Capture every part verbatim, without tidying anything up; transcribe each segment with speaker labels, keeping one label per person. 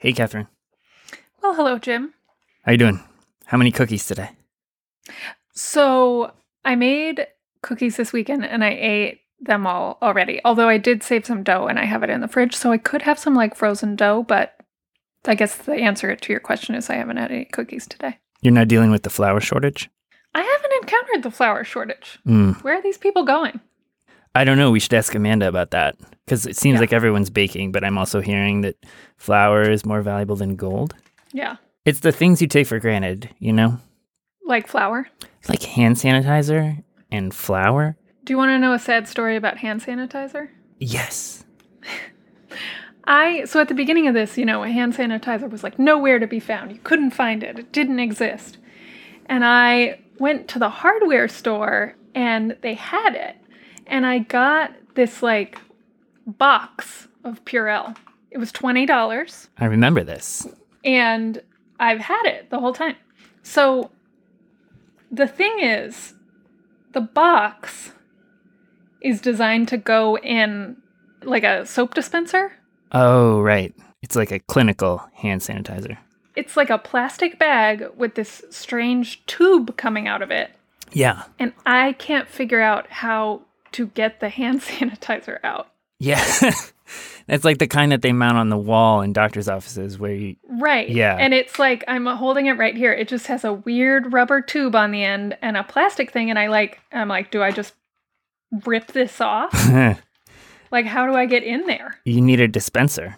Speaker 1: Hey, Catherine.
Speaker 2: Well, hello, Jim.
Speaker 1: How you doing? How many cookies today?
Speaker 2: So I made cookies this weekend and I ate them all already. Although I did save some dough and I have it in the fridge, so I could have some like frozen dough, but I guess the answer to your question is I haven't had any cookies today.
Speaker 1: You're not dealing with the flour shortage?
Speaker 2: I haven't encountered the flour shortage.
Speaker 1: Mm.
Speaker 2: Where are these people going?
Speaker 1: I don't know. We should ask Amanda about that because it seems
Speaker 2: Yeah.
Speaker 1: like everyone's baking, but I'm also hearing that flour is more valuable than gold.
Speaker 2: Yeah.
Speaker 1: It's the things you take for granted, you know?
Speaker 2: Like flour.
Speaker 1: Like hand sanitizer and flour.
Speaker 2: Do you want to know a sad story about hand sanitizer?
Speaker 1: Yes.
Speaker 2: I, so at the beginning of this, you know, a hand sanitizer was like nowhere to be found. You couldn't find it. It didn't exist. And I went to the hardware store and they had it. And I got this like box of Purell. It was twenty dollars.
Speaker 1: I remember this.
Speaker 2: And I've had it the whole time. So the thing is, the box is designed to go in like a soap dispenser.
Speaker 1: Oh, right. It's like a clinical hand sanitizer.
Speaker 2: It's like a plastic bag with this strange tube coming out of it.
Speaker 1: Yeah.
Speaker 2: And I can't figure out how to get the hand sanitizer out.
Speaker 1: Yeah. It's like the kind that they mount on the wall in doctor's offices where you...
Speaker 2: Right.
Speaker 1: Yeah.
Speaker 2: And it's like, I'm holding it right here. It just has a weird rubber tube on the end and a plastic thing. And I like, I'm like, do I just rip this off? Like, how do I get in there?
Speaker 1: You need a dispenser.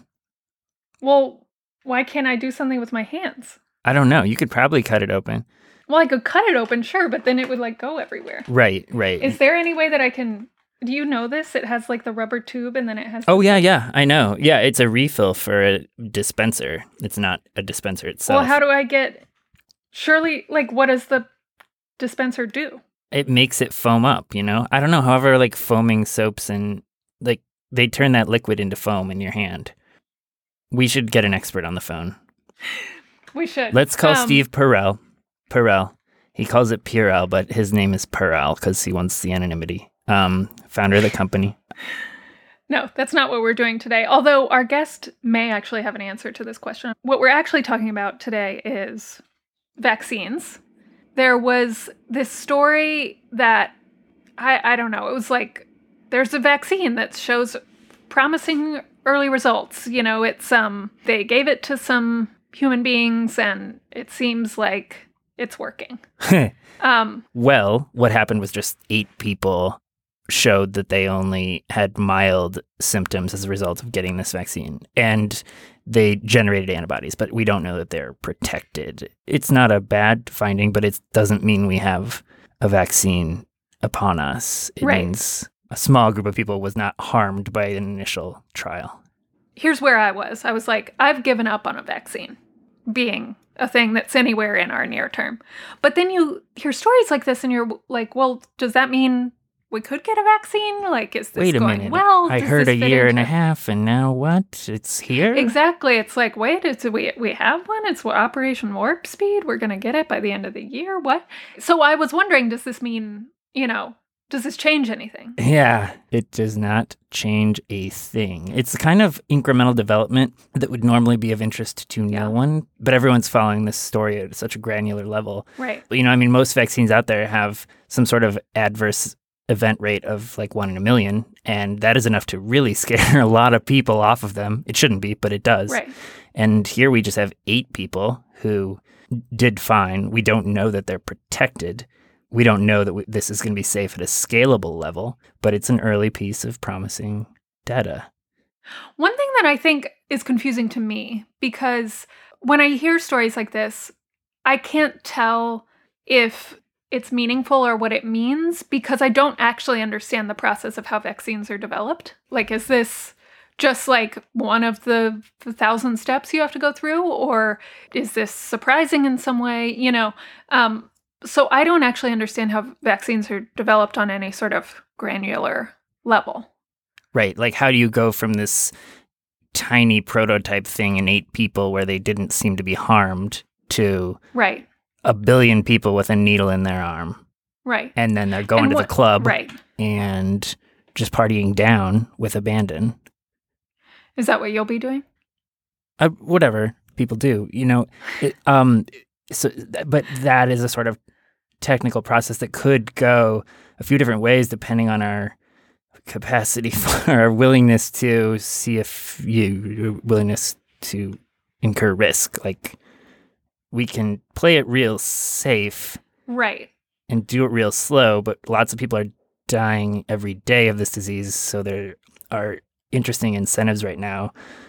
Speaker 2: Well, why can't I do something with my hands?
Speaker 1: I don't know. You could probably cut it open.
Speaker 2: Well, I could cut it open, sure, but then it would like go everywhere.
Speaker 1: Right, right.
Speaker 2: Is there any way that I can... Do you know this? It has like the rubber tube and then it has...
Speaker 1: Oh, yeah, yeah, I know. Yeah, it's a refill for a dispenser. It's not a dispenser itself.
Speaker 2: Well, how do I get... Surely, like, what does the dispenser do?
Speaker 1: It makes it foam up, you know? I don't know, however, like foaming soaps and, like, they turn that liquid into foam in your hand. We should get an expert on the phone.
Speaker 2: We should.
Speaker 1: Let's call
Speaker 2: Um,
Speaker 1: Steve Perel. Perel. He calls it Purell, but his name is Perel because he wants the anonymity. Um, founder of the company.
Speaker 2: No, that's not what we're doing today. Although our guest may actually have an answer to this question. What we're actually talking about today is vaccines. There was this story that, I, I don't know, it was like, there's a vaccine that shows promising early results. You know, it's, um, they gave it to some human beings and it seems like it's working. um,
Speaker 1: Well, what happened was just eight people showed that they only had mild symptoms as a result of getting this vaccine. And they generated antibodies, but we don't know that they're protected. It's not a bad finding, but it doesn't mean we have a vaccine upon us. It
Speaker 2: Right.
Speaker 1: means a small group of people was not harmed by an initial trial.
Speaker 2: Here's where I was. I was like, I've given up on a vaccine being a thing that's anywhere in our near term. But then you hear stories like this and you're like, well, does that mean we could get a vaccine? Like, is this
Speaker 1: Wait a
Speaker 2: going
Speaker 1: minute.
Speaker 2: well?
Speaker 1: I
Speaker 2: Does
Speaker 1: heard
Speaker 2: this
Speaker 1: a
Speaker 2: fit
Speaker 1: year and a
Speaker 2: into-
Speaker 1: half, and now what? It's here?
Speaker 2: Exactly. It's like, wait, it's, we, we have one. It's Operation Warp Speed. We're going to get it by the end of the year. What? So I was wondering, does this mean, you know, does this change anything?
Speaker 1: Yeah, it does not change a thing. It's the kind of incremental development that would normally be of interest to
Speaker 2: Yeah.
Speaker 1: no one, but everyone's following this story at such a granular level.
Speaker 2: Right.
Speaker 1: You know, I mean, most vaccines out there have some sort of adverse event rate of like one in a million, and that is enough to really scare a lot of people off of them. It shouldn't be, but it does.
Speaker 2: Right.
Speaker 1: And here we just have eight people who did fine. We don't know that they're protected. We don't know that we, this is going to be safe at a scalable level, but it's an early piece of promising data.
Speaker 2: One thing that I think is confusing to me, because when I hear stories like this, I can't tell if it's meaningful or what it means because I don't actually understand the process of how vaccines are developed. Like, is this just like one of the, the thousand steps you have to go through, or is this surprising in some way? You know, um, so I don't actually understand how vaccines are developed on any sort of granular level.
Speaker 1: Right. Like, how do you go from this tiny prototype thing in eight people where they didn't seem to be harmed to
Speaker 2: Right.
Speaker 1: a billion people with a needle in their arm?
Speaker 2: Right.
Speaker 1: And then they're going
Speaker 2: And
Speaker 1: to
Speaker 2: what-
Speaker 1: the club
Speaker 2: Right.
Speaker 1: and just partying down with abandon.
Speaker 2: Is that what you'll be doing?
Speaker 1: uh, whatever people do, you know. It, um, so, but that is a sort of technical process that could go a few different ways depending on our capacity for our willingness to see if you willingness to incur risk. Like, we can play it real safe,
Speaker 2: right,
Speaker 1: and do it real slow, but lots of people are dying every day of this disease, so there are interesting incentives right now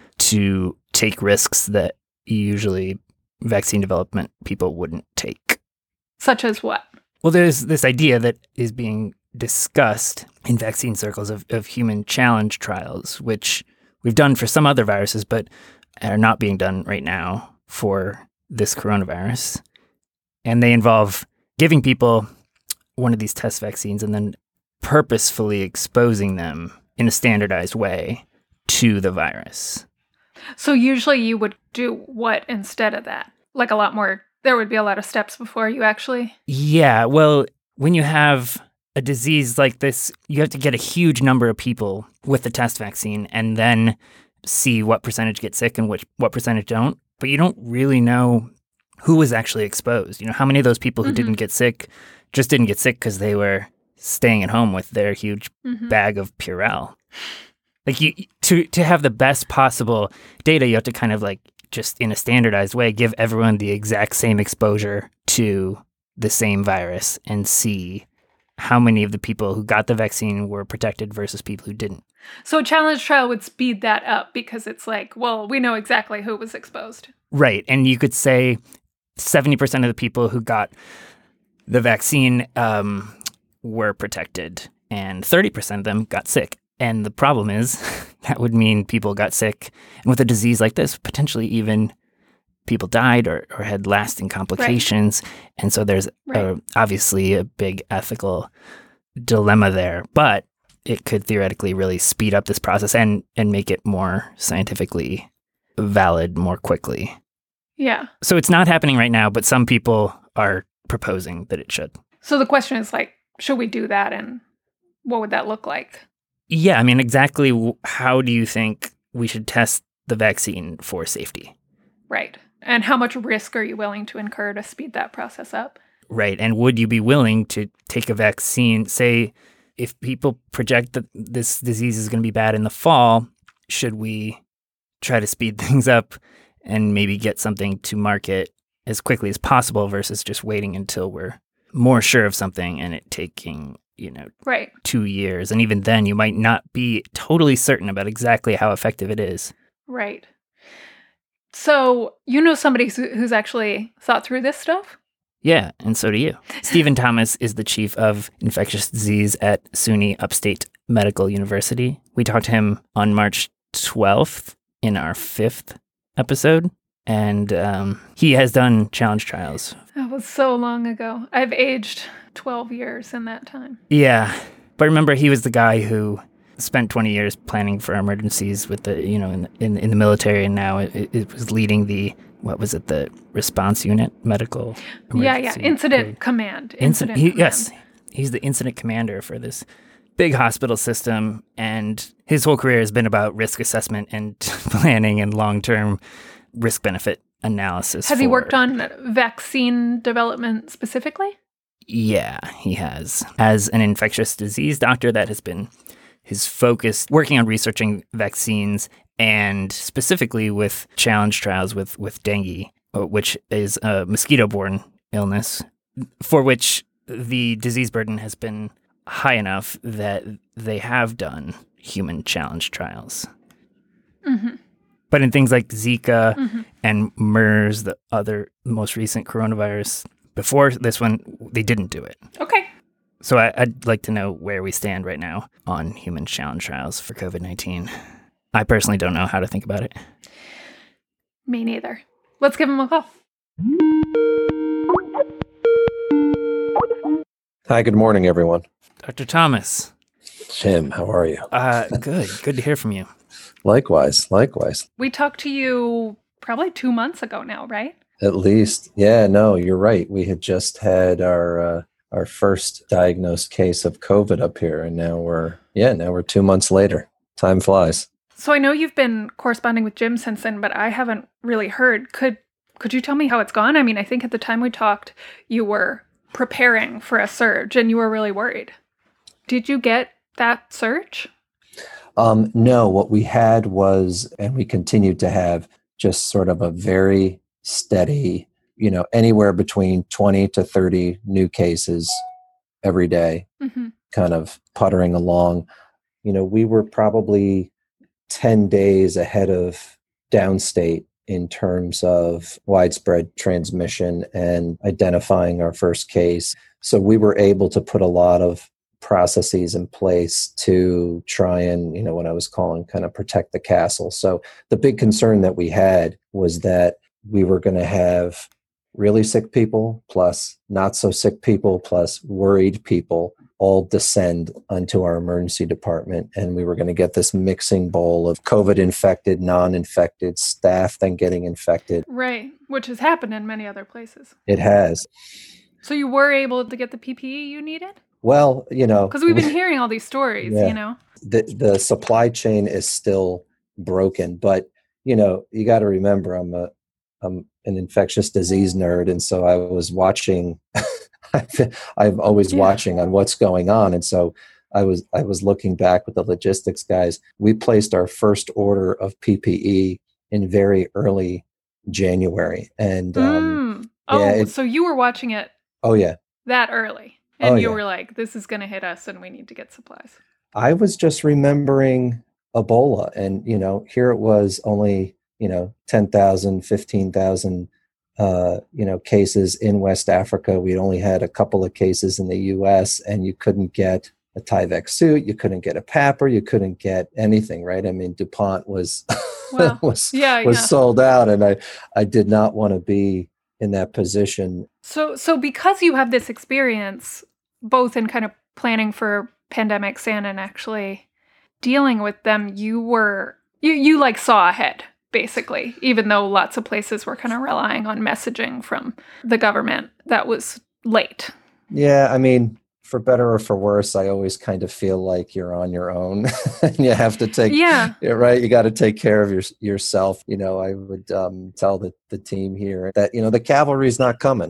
Speaker 1: to take risks that usually vaccine development people wouldn't take.
Speaker 2: Such as what?
Speaker 1: Well, there's this idea that is being discussed in vaccine circles of, of human challenge trials, which we've done for some other viruses, but are not being done right now for this coronavirus. And they involve giving people one of these test vaccines and then purposefully exposing them in a standardized way to the virus.
Speaker 2: So usually you would do what instead of that? Like a lot more, there would be a lot of steps before you actually...
Speaker 1: Yeah, well, when you have a disease like this, you have to get a huge number of people with the test vaccine and then see what percentage get sick and which what percentage don't. But you don't really know who was actually exposed. You know, how many of those people who mm-hmm. didn't get sick just didn't get sick because they were staying at home with their huge mm-hmm. bag of Purell. Like, you to to have the best possible data, you have to kind of like just in a standardized way give everyone the exact same exposure to the same virus and see how many of the people who got the vaccine were protected versus people who didn't.
Speaker 2: So a challenge trial would speed that up because it's like, well, we know exactly who was exposed.
Speaker 1: Right. And you could say seventy percent of the people who got the vaccine um, were protected and thirty percent of them got sick. And the problem is that would mean people got sick. And with a disease like this, potentially even people died or, or had lasting complications. Right. And so there's right. a, obviously a big ethical dilemma there. But it could theoretically really speed up this process and, and make it more scientifically valid more quickly.
Speaker 2: Yeah.
Speaker 1: So it's not happening right now, but some people are proposing that it should.
Speaker 2: So the question is like, should we do that and what would that look like?
Speaker 1: Yeah, I mean, exactly how do you think we should test the vaccine for safety?
Speaker 2: Right. And how much risk are you willing to incur to speed that process up?
Speaker 1: Right. And would you be willing to take a vaccine, say, if people project that this disease is going to be bad in the fall, should we try to speed things up and maybe get something to market as quickly as possible versus just waiting until we're more sure of something and it taking, you know,
Speaker 2: right.
Speaker 1: two years. And even then you might not be totally certain about exactly how effective it is.
Speaker 2: Right. So you know somebody who's actually thought through this stuff?
Speaker 1: Yeah, and so do you. Stephen Thomas is the chief of infectious disease at SUNY Upstate Medical University. We talked to him on March twelfth in our fifth episode, and um, he has done challenge trials.
Speaker 2: That was so long ago. I've aged twelve years in that time.
Speaker 1: Yeah, but remember, he was the guy who spent twenty years planning for emergencies with the, you know, in in, in the military, and now it, it was leading the, what was it, the response unit, medical
Speaker 2: Yeah, yeah, incident or, command. Incident
Speaker 1: Inci- he,
Speaker 2: command.
Speaker 1: Yes, he's the incident commander for this big hospital system, and his whole career has been about risk assessment and planning and long-term risk-benefit analysis.
Speaker 2: Has
Speaker 1: for,
Speaker 2: he worked on vaccine development specifically?
Speaker 1: Yeah, he has. As an infectious disease doctor, that has been his focus, working on researching vaccines and specifically with challenge trials with, with dengue, which is a mosquito-borne illness for which the disease burden has been high enough that they have done human challenge trials.
Speaker 2: Mm-hmm.
Speaker 1: But in things like Zika
Speaker 2: mm-hmm.
Speaker 1: and MERS, the other most recent coronavirus, before this one, they didn't do it.
Speaker 2: Okay.
Speaker 1: So I, I'd like to know where we stand right now on human challenge trials for covid nineteen. I personally don't know how to think about it.
Speaker 2: Me neither. Let's give him a call.
Speaker 3: Hi, good morning, everyone.
Speaker 1: Doctor Thomas.
Speaker 3: Jim, how are you?
Speaker 1: Uh, good. Good to hear from you.
Speaker 3: Likewise, likewise.
Speaker 2: We talked to you probably two months ago now, right?
Speaker 3: At least. Yeah, no, you're right. We had just had our uh, our first diagnosed case of COVID up here, and now we're, yeah, now we're two months later. Time flies.
Speaker 2: So I know you've been corresponding with Jim since then, but I haven't really heard. Could could you tell me how it's gone? I mean, I think at the time we talked, you were preparing for a surge and you were really worried. Did you get that surge?
Speaker 3: Um, no, what we had was, and we continued to have, just sort of a very steady, you know, anywhere between twenty to thirty new cases every day,
Speaker 2: Mm-hmm.
Speaker 3: kind of puttering along. You know, we were probably ten days ahead of downstate in terms of widespread transmission and identifying our first case. So we were able to put a lot of processes in place to try and, you know, what I was calling kind of protect the castle. So the big concern that we had was that we were going to have really sick people plus not so sick people plus worried people all descend onto our emergency department. And we were going to get this mixing bowl of COVID infected, non-infected staff then getting infected.
Speaker 2: Right, which has happened in many other places.
Speaker 3: It has.
Speaker 2: So you were able to get the P P E you needed?
Speaker 3: Well, you know.
Speaker 2: Because we've been hearing all these stories,
Speaker 3: yeah,
Speaker 2: you know.
Speaker 3: The, the supply chain is still broken. But, you know, you got to remember, I'm a I'm an infectious disease nerd. And so I was watching I'm always yeah. watching on what's going on. And so I was I was looking back with the logistics guys. We placed our first order of P P E in very early January. And um,
Speaker 2: mm. oh,
Speaker 3: yeah, it,
Speaker 2: so you were watching it
Speaker 3: oh yeah.
Speaker 2: that early. And
Speaker 3: oh,
Speaker 2: you
Speaker 3: yeah.
Speaker 2: were like, this is going to hit us and we need to get supplies.
Speaker 3: I was just remembering Ebola. And, you know, here it was only, you know, ten thousand, fifteen thousand Uh, you know, cases in West Africa. We only had a couple of cases in the U S, and you couldn't get a Tyvek suit, you couldn't get a P A P R, you couldn't get anything, right? I mean, DuPont was
Speaker 2: well,
Speaker 3: was
Speaker 2: yeah,
Speaker 3: was
Speaker 2: yeah.
Speaker 3: sold out, and I I did not want to be in that position.
Speaker 2: So, so because you have this experience, both in kind of planning for pandemics and in actually dealing with them, you were you you like saw ahead. Basically, even though lots of places were kind of relying on messaging from the government that was late.
Speaker 3: Yeah, I mean, for better or for worse, I always kind of feel like you're on your own. And you have to take,
Speaker 2: yeah,
Speaker 3: right? You got to take care of your, yourself. You know, I would um, tell the, the team here that, you know, the cavalry's not coming.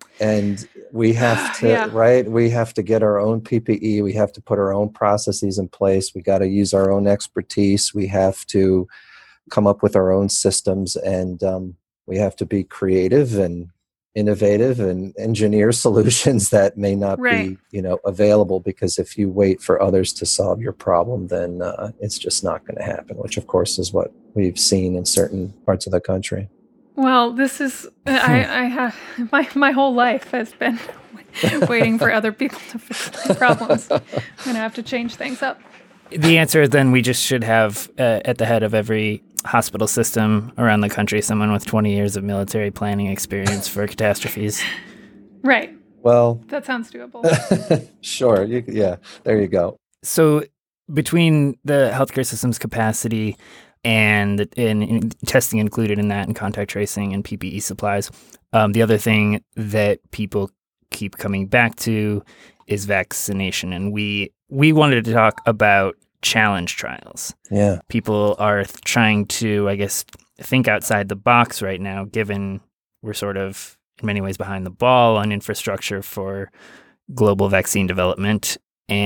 Speaker 3: And we have to,
Speaker 2: yeah.
Speaker 3: right? We have to get our own P P E. We have to put our own processes in place. We got to use our own expertise. We have to come up with our own systems, and um, we have to be creative and innovative and engineer solutions that may not
Speaker 2: right.
Speaker 3: be, you know, available, because if you wait for others to solve your problem, then uh, it's just not going to happen, which of course is what we've seen in certain parts of the country.
Speaker 2: Well, this is, I, I have, my, my whole life has been waiting for other people to fix my problems. I'm going to have to change things up.
Speaker 1: The answer is then we just should have uh, at the head of every hospital system around the country someone with twenty years of military planning experience for catastrophes.
Speaker 2: Right.
Speaker 3: Well,
Speaker 2: that sounds doable.
Speaker 3: Sure. You, yeah, there you go.
Speaker 1: So between the healthcare system's capacity and, and, and testing included in that, and contact tracing and P P E supplies, um, the other thing that people keep coming back to is vaccination. And we we wanted to talk about challenge trials.
Speaker 3: Yeah.
Speaker 1: People are th- trying to, I guess, think outside the box right now, given we're sort of in many ways behind the ball on infrastructure for global vaccine development.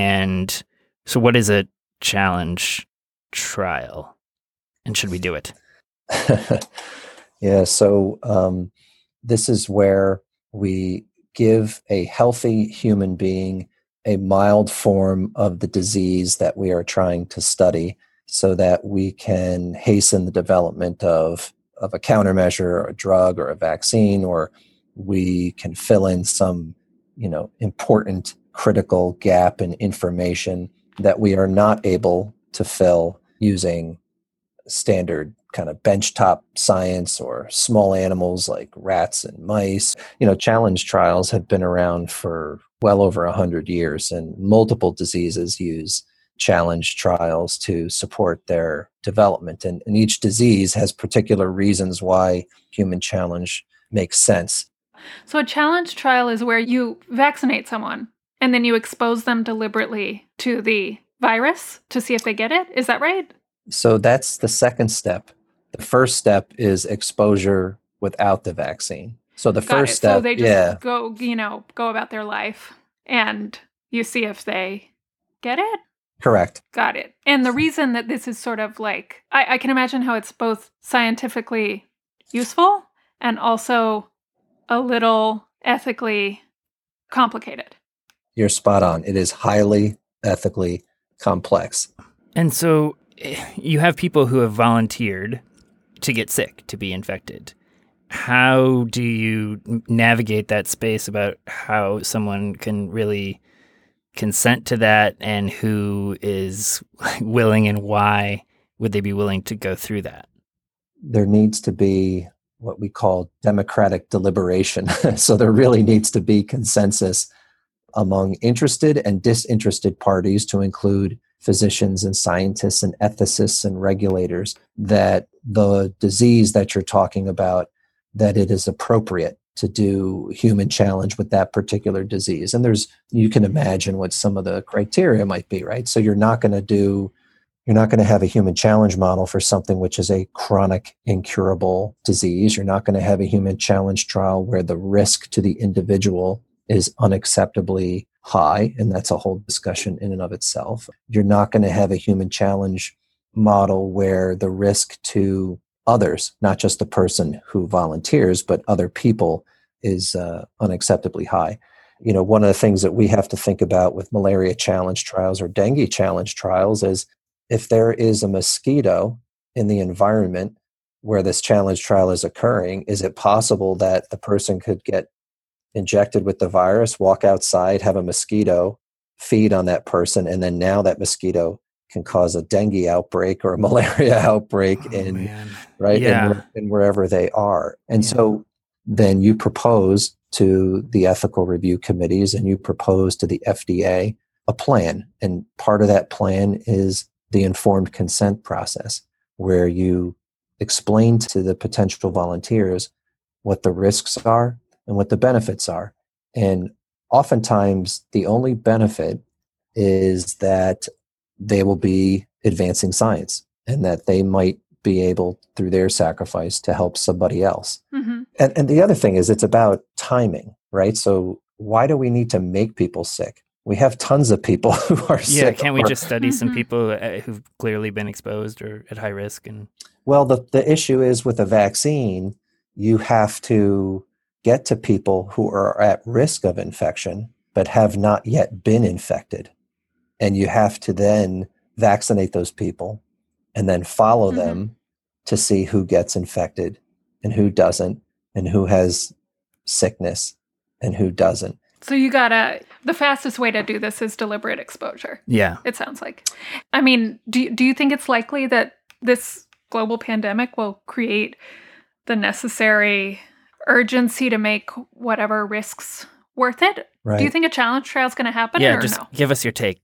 Speaker 1: And so what is a challenge trial? And should we do it?
Speaker 3: Yeah. So um, this is where we give a healthy human being a mild form of the disease that we are trying to study, so that we can hasten the development of, of a countermeasure or a drug or a vaccine, or we can fill in some, you know, important critical gap in information that we are not able to fill using standard kind of benchtop science or small animals like rats and mice. You know, challenge trials have been around for well over a hundred years, and multiple diseases use challenge trials to support their development. And, and each disease has particular reasons why human challenge makes sense.
Speaker 2: So a challenge trial is where you vaccinate someone and then you expose them deliberately to the virus to see if they get it. Is that right?
Speaker 3: So that's the second step. The first step is exposure without the vaccine. So the
Speaker 2: Got
Speaker 3: first
Speaker 2: it.
Speaker 3: step,
Speaker 2: So they just
Speaker 3: yeah,
Speaker 2: go, you know, go about their life and you see if they get it.
Speaker 3: correct.
Speaker 2: Got it. And the reason that this is sort of like, I, I can imagine how it's both scientifically useful and also a little ethically complicated.
Speaker 3: You're spot on. It is highly ethically complex.
Speaker 1: And so eh, you have people who have volunteered to get sick, to be infected. How do you navigate that space about how someone can really consent to that, and who is willing and why would they be willing to go through that?
Speaker 3: There needs to be what we call democratic deliberation. So there really needs to be consensus among interested and disinterested parties, to include physicians and scientists and ethicists and regulators, that the disease that you're talking about, that it is appropriate to do human challenge with that particular disease. And there's, you can imagine what some of the criteria might be, right? So you're not going to do, you're not going to have a human challenge model for something which is a chronic, incurable disease. You're not going to have a human challenge trial where the risk to the individual is unacceptably high, and that's a whole discussion in and of itself. You're not going to have a human challenge model where the risk to others, not just the person who volunteers, but other people, is uh, unacceptably high. You know, one of the things that we have to think about with malaria challenge trials or dengue challenge trials is, if there is a mosquito in the environment where this challenge trial is occurring, is it possible that the person could get injected with the virus, walk outside, have a mosquito feed on that person, and then now that mosquito can cause a dengue outbreak or a malaria outbreak
Speaker 1: Oh,
Speaker 3: in
Speaker 1: man.
Speaker 3: right
Speaker 1: Yeah.
Speaker 3: in, in wherever they are. And
Speaker 1: Yeah.
Speaker 3: so then you propose to the ethical review committees and you propose to the F D A a plan. And part of that plan is the informed consent process, where you explain to the potential volunteers what the risks are and what the benefits are. And oftentimes the only benefit is that they will be advancing science, and that they might be able, through their sacrifice, to help somebody else.
Speaker 2: Mm-hmm.
Speaker 3: And, and the other thing is, it's about timing, right? So why do we need to make people sick? We have tons of people who are
Speaker 1: Yeah,
Speaker 3: sick.
Speaker 1: can't we
Speaker 3: or-
Speaker 1: just study some
Speaker 2: Mhm.
Speaker 1: people uh, who've clearly been exposed or at high risk? And
Speaker 3: Well, the, the issue is, with a vaccine, you have to get to people who are at risk of infection but have not yet been infected. And you have to then vaccinate those people and then follow
Speaker 2: Mhm.
Speaker 3: them to see who gets infected and who doesn't, and who has sickness and who doesn't.
Speaker 2: So you gotta, the fastest way to do this is deliberate exposure,
Speaker 1: yeah,
Speaker 2: it sounds like. I mean, do, you- do you think it's likely that this global pandemic will create the necessary urgency to make whatever risks worth it?
Speaker 3: Right.
Speaker 2: Do you think a challenge trial is going to happen
Speaker 1: yeah.
Speaker 2: or
Speaker 1: Just
Speaker 2: no?
Speaker 1: give us your take.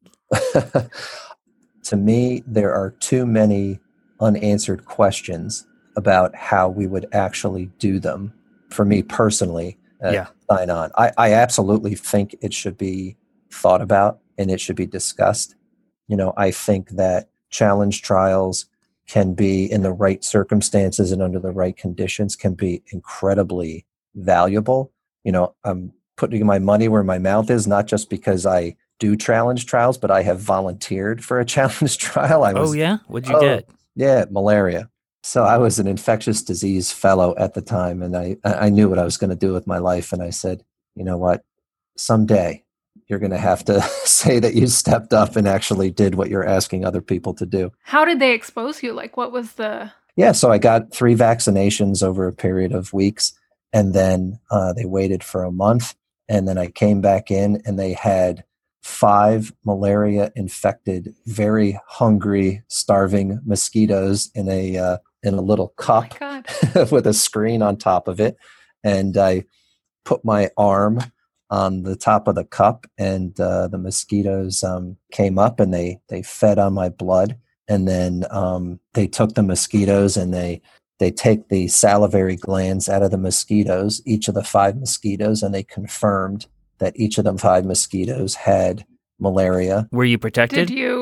Speaker 3: To me, there are too many unanswered questions about how we would actually do them. For me personally, uh,
Speaker 1: Yeah.
Speaker 3: sign on. I, I absolutely think it should be thought about and it should be discussed. You know, I think that challenge trials can be, in the right circumstances and under the right conditions, can be incredibly valuable. You know, I'm putting my money where my mouth is, not just because I do challenge trials, but I have volunteered for a challenge trial. I was,
Speaker 1: Oh, yeah? What'd you
Speaker 3: Oh,
Speaker 1: get?
Speaker 3: yeah, malaria. So I was an infectious disease fellow at the time, and I, I knew what I was going to do with my life. And I said, you know what, someday you're going to have to say that you stepped up and actually did what you're asking other people to do.
Speaker 2: How did they expose you? Like, what was the...
Speaker 3: Yeah, so I got three vaccinations over a period of weeks, and then uh, they waited for a month, and then I came back in, and they had five malaria-infected, very hungry, starving mosquitoes in a uh, in a little cup
Speaker 2: Oh my God.
Speaker 3: with a screen on top of it, and I put my arm on the top of the cup, and uh, the mosquitoes um, came up, and they they fed on my blood. And then um, they took the mosquitoes, and they they take the salivary glands out of the mosquitoes, each of the five mosquitoes, and they confirmed that each of the five mosquitoes had malaria.
Speaker 1: Were you protected?
Speaker 2: Did you...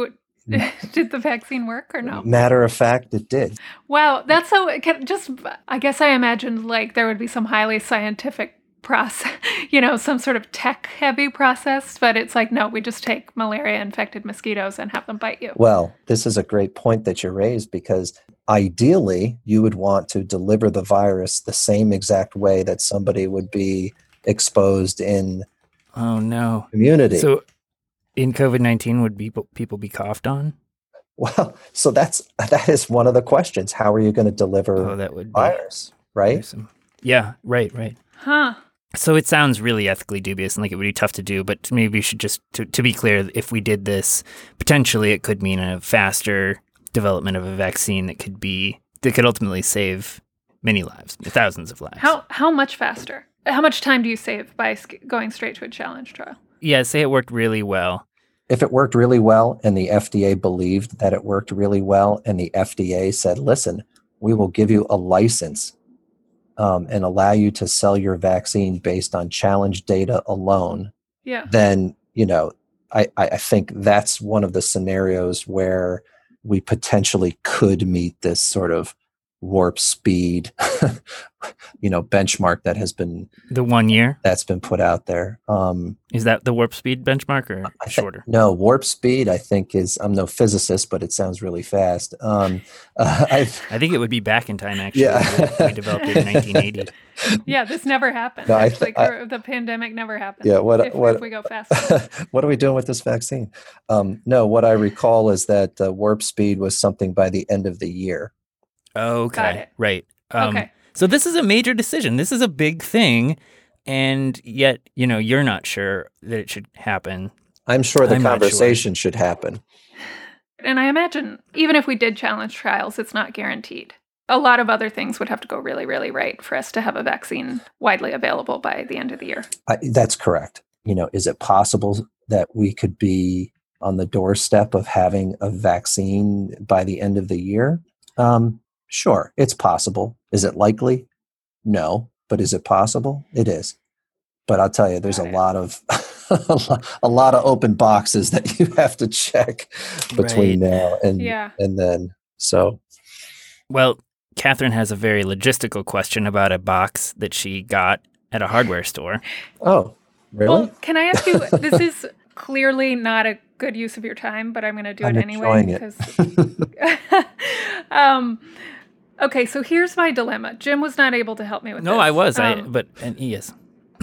Speaker 2: Did the vaccine work or no?
Speaker 3: Matter of fact, it did.
Speaker 2: Wow, that's so. Can, just, I guess I imagined like there would be some highly scientific process, you know, some sort of tech-heavy process, but it's like no, we just take malaria-infected mosquitoes and have them bite you.
Speaker 3: Well, this is a great point that you raised, because ideally, you would want to deliver the virus the same exact way that somebody would be exposed in
Speaker 1: Oh, no.
Speaker 3: community.
Speaker 1: So in COVID nineteen, would people, people be coughed on?
Speaker 3: Well, so that's that is one of the questions. How are you going to deliver
Speaker 1: Oh, that would be
Speaker 3: virus, right?
Speaker 1: gruesome. Yeah, right, right.
Speaker 2: Huh.
Speaker 1: So it sounds really ethically dubious and like it would be tough to do, but maybe we should just, to, to be clear, if we did this, potentially it could mean a faster development of a vaccine that could be, that could ultimately save many lives, thousands of lives.
Speaker 2: How how much faster? How much time do you save by sk- going straight to a challenge trial?
Speaker 1: Yeah, say it worked really well.
Speaker 3: If it worked really well and the F D A believed that it worked really well, and the F D A said, listen, we will give you a license um, and allow you to sell your vaccine based on challenge data alone,
Speaker 2: Yeah.
Speaker 3: then, you know, I, I think that's one of the scenarios where we potentially could meet this sort of warp speed, you know, benchmark that has been
Speaker 1: The one year?
Speaker 3: that's been put out there. Um,
Speaker 1: Is that the warp speed benchmark or
Speaker 3: I think-
Speaker 1: shorter?
Speaker 3: no, warp speed, I think is, I'm no physicist, but it sounds really fast. Um, uh, I've,
Speaker 1: I think it would be back in time, actually.
Speaker 3: Yeah.
Speaker 1: We developed it in nineteen eighty.
Speaker 2: Yeah, this never happened.
Speaker 3: No, I-
Speaker 2: Actually,
Speaker 3: I-
Speaker 2: cor- the pandemic never happened.
Speaker 3: Yeah, what-
Speaker 2: if,
Speaker 3: what-
Speaker 2: if we go fast.
Speaker 3: what are we doing with this vaccine? Um, no, what I recall is that uh, warp speed was something by the end of the year.
Speaker 1: Okay.
Speaker 2: Got it.
Speaker 1: Right. Um,
Speaker 2: Okay.
Speaker 1: So this is a major decision. This is a big thing. And yet, you know, you're not sure that it should happen.
Speaker 3: I'm sure the
Speaker 1: I'm not sure.
Speaker 3: conversation should happen.
Speaker 2: And I imagine even if we did challenge trials, it's not guaranteed. A lot of other things would have to go really, really right for us to have a vaccine widely available by the end of the year.
Speaker 3: I, that's correct. You know, is it possible that we could be on the doorstep of having a vaccine by the end of the year? Um, sure, it's possible. Is it likely? No, but is it possible? It is. But I'll tell you, there's a
Speaker 2: Got it.
Speaker 3: lot of a lot- a lot of open boxes that you have to check between
Speaker 1: Right.
Speaker 3: now and
Speaker 2: Yeah.
Speaker 3: and then. So
Speaker 1: Well, Catherine has a very logistical question about a box that she got at a hardware store.
Speaker 3: oh, really?
Speaker 2: Well, can I ask you? This is clearly not a good use of your time, but I'm going to do
Speaker 3: I'm
Speaker 2: it anyway
Speaker 3: enjoying it.
Speaker 2: because. um, okay, so here's my dilemma. Jim was not able to help me with
Speaker 1: No,
Speaker 2: this.
Speaker 1: I was. I
Speaker 2: Um,
Speaker 1: but and he is.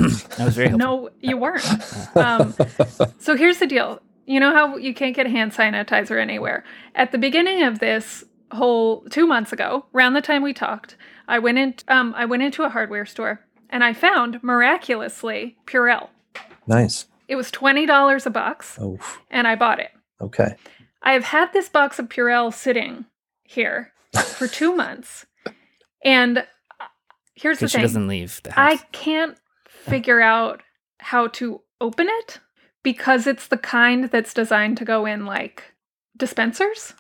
Speaker 1: I was very helpful.
Speaker 2: No, you weren't. Um, so here's the deal. You know how you can't get hand sanitizer anywhere? At the beginning of this whole two months ago, around the time we talked, I went in. Um, I went into a hardware store and I found miraculously Purell.
Speaker 3: Nice.
Speaker 2: It was twenty dollars a box,
Speaker 3: Oh,
Speaker 2: and I bought it.
Speaker 3: okay.
Speaker 2: I have had this box of Purell sitting here for two months, and uh, here's the
Speaker 1: Because she
Speaker 2: thing:
Speaker 1: doesn't leave the
Speaker 2: I
Speaker 1: house.
Speaker 2: can't figure out how to open it because it's the kind that's designed to go in like dispensers.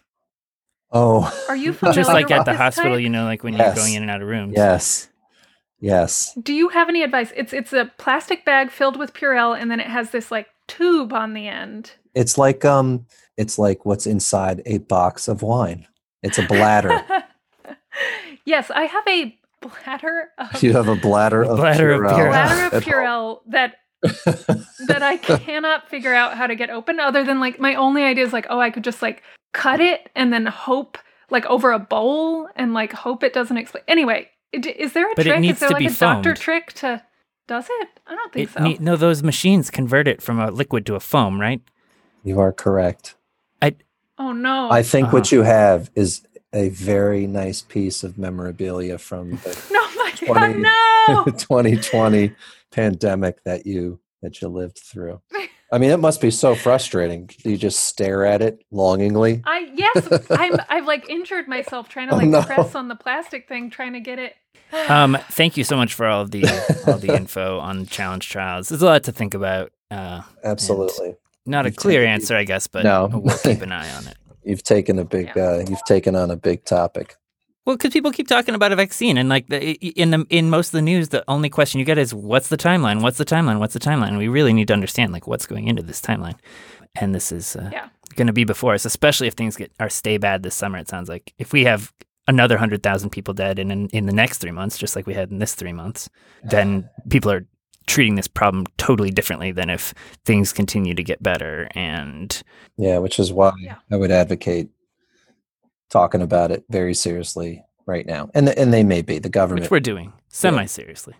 Speaker 3: Oh,
Speaker 2: Are you familiar
Speaker 1: Just like
Speaker 2: with
Speaker 1: at the
Speaker 2: this
Speaker 1: hospital,
Speaker 2: type?
Speaker 1: you know, like when
Speaker 3: Yes.
Speaker 1: you're going in and out of rooms.
Speaker 3: yes, yes.
Speaker 2: Do you have any advice? It's it's a plastic bag filled with Purell, and then it has this like tube on the end.
Speaker 3: It's like um, it's like what's inside a box of wine. It's a bladder.
Speaker 2: Yes, I have a bladder of
Speaker 3: You have a bladder
Speaker 1: A
Speaker 3: of
Speaker 1: bladder of
Speaker 3: Purell.
Speaker 1: Purell.
Speaker 2: bladder of
Speaker 3: at home.
Speaker 2: Purell that that I cannot figure out how to get open. Other than like my only idea is like, oh, I could just like cut it and then hope like over a bowl and like hope it doesn't explode. Anyway, it- is there a
Speaker 1: But it
Speaker 2: trick?
Speaker 1: needs
Speaker 2: Is there
Speaker 1: to
Speaker 2: like
Speaker 1: be
Speaker 2: a doctor
Speaker 1: foamed.
Speaker 2: trick to? Does it? I don't think
Speaker 1: It
Speaker 2: so.
Speaker 1: need- no, those machines convert it from a liquid to a foam, right?
Speaker 3: You are correct.
Speaker 2: oh no!
Speaker 3: I think what
Speaker 1: Uh-huh.
Speaker 3: you have is a very nice piece of memorabilia from the
Speaker 2: no, my
Speaker 3: twenty
Speaker 2: God, no!
Speaker 3: twenty twenty pandemic that you that you lived through. I mean, it must be so frustrating. You just stare at it longingly.
Speaker 2: I yes, I'm. I've like injured myself trying to
Speaker 3: Oh,
Speaker 2: like
Speaker 3: no.
Speaker 2: press on the plastic thing, trying to get it.
Speaker 1: Um, thank you so much for all of the all the info on challenge trials. There's a lot to think about. Uh,
Speaker 3: Absolutely.
Speaker 1: not a
Speaker 3: You've
Speaker 1: clear
Speaker 3: taken-
Speaker 1: answer, I guess, but
Speaker 3: No.
Speaker 1: we'll keep an eye on it.
Speaker 3: You've taken a big
Speaker 2: Yeah.
Speaker 3: uh, you've taken on a big topic.
Speaker 1: Well, because people keep talking about a vaccine, and like the, in the in most of the news, the only question you get is, "What's the timeline? What's the timeline? What's the timeline?" We really need to understand like what's going into this timeline, and this is uh,
Speaker 2: Yeah.
Speaker 1: going to be before us, especially if things get are stay bad this summer. It sounds like if we have another one hundred thousand people dead in, in in the next three months, just like we had in this three months, then people are treating this problem totally differently than if things continue to get better. And
Speaker 3: yeah, which is why
Speaker 2: Yeah.
Speaker 3: I would advocate talking about it very seriously right now. And and they may be the government.
Speaker 1: which we're doing semi-seriously.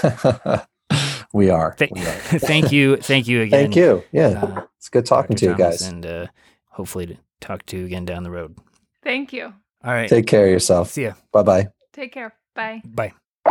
Speaker 3: we are.
Speaker 1: Th-
Speaker 3: we are.
Speaker 1: thank you. Thank you again.
Speaker 3: Thank you. Yeah.
Speaker 1: uh,
Speaker 3: it's good talking
Speaker 1: Doctor
Speaker 3: to you
Speaker 1: Thomas,
Speaker 3: guys.
Speaker 1: And uh, hopefully to talk to you again down the road.
Speaker 2: Thank you.
Speaker 1: All right.
Speaker 3: Take care of yourself.
Speaker 1: See ya.
Speaker 3: Bye-bye.
Speaker 2: Take care. Bye.
Speaker 1: Bye.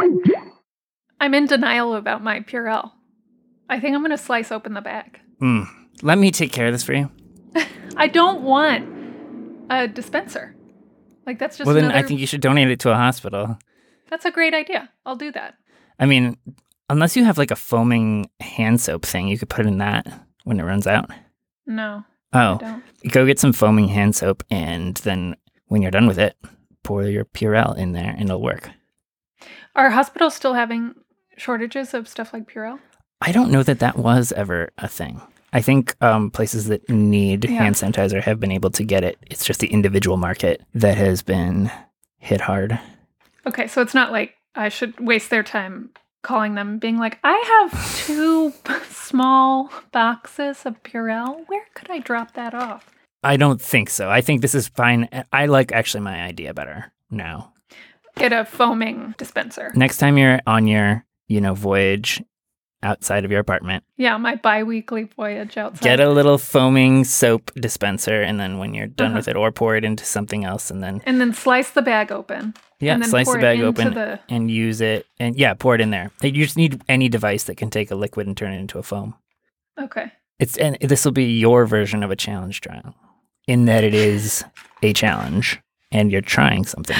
Speaker 2: I'm in denial about my Purell. I think I'm going to slice open the bag.
Speaker 1: Mm. Let me take care of this for you.
Speaker 2: I don't want a dispenser. Like, that's just
Speaker 1: Well, then
Speaker 2: another...
Speaker 1: I think you should donate it to a hospital.
Speaker 2: That's a great idea. I'll do that.
Speaker 1: I mean, unless you have like a foaming hand soap thing, you could put in that when it runs out.
Speaker 2: No,
Speaker 1: Oh,
Speaker 2: I don't.
Speaker 1: go get some foaming hand soap, and then when you're done with it, pour your Purell in there, and it'll work.
Speaker 2: Are hospitals still having shortages of stuff like Purell?
Speaker 1: I don't know that that was ever a thing. I think um, places that need
Speaker 2: Yeah.
Speaker 1: hand sanitizer have been able to get it. It's just the individual market that has been hit hard.
Speaker 2: Okay, so it's not like I should waste their time calling them, being like, I have two small boxes of Purell. Where could I drop that off?
Speaker 1: I don't think so. I think this is fine. I like actually my idea better now.
Speaker 2: Get a foaming dispenser.
Speaker 1: Next time you're on your, you know, voyage outside of your apartment,
Speaker 2: Yeah, my bi-weekly voyage outside.
Speaker 1: get a little foaming soap dispenser, and then when you're done
Speaker 2: Uh-huh.
Speaker 1: with it, or pour it into something else, and then
Speaker 2: And then slice the bag open.
Speaker 1: yeah,
Speaker 2: and then
Speaker 1: slice
Speaker 2: pour
Speaker 1: the
Speaker 2: it
Speaker 1: bag
Speaker 2: into
Speaker 1: open
Speaker 2: the-
Speaker 1: and use it, and yeah, pour it in there. You just need any device that can take a liquid and turn it into a foam.
Speaker 2: Okay.
Speaker 1: It's and this will be your version of a challenge trial, in that it is a challenge, and you're trying something.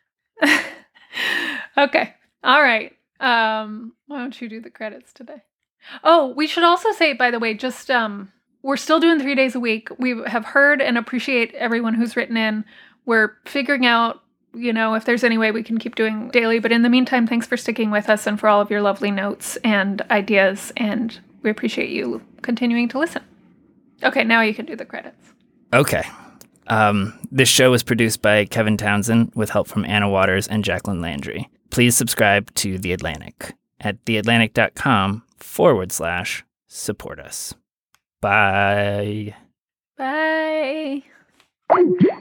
Speaker 2: Okay. All right. Um, why don't you do the credits today? Oh, we should also say, by the way, just um, we're still doing three days a week. We have heard and appreciate everyone who's written in. We're figuring out, you know, if there's any way we can keep doing daily. But in the meantime, thanks for sticking with us and for all of your lovely notes and ideas. And we appreciate you continuing to listen. Okay, now you can do the credits.
Speaker 1: Okay. Um, this show was produced by Kevin Townsend with help from Anna Waters and Jacqueline Landry. Please subscribe to The Atlantic at theatlantic.com forward slash support us. Bye.
Speaker 2: Bye.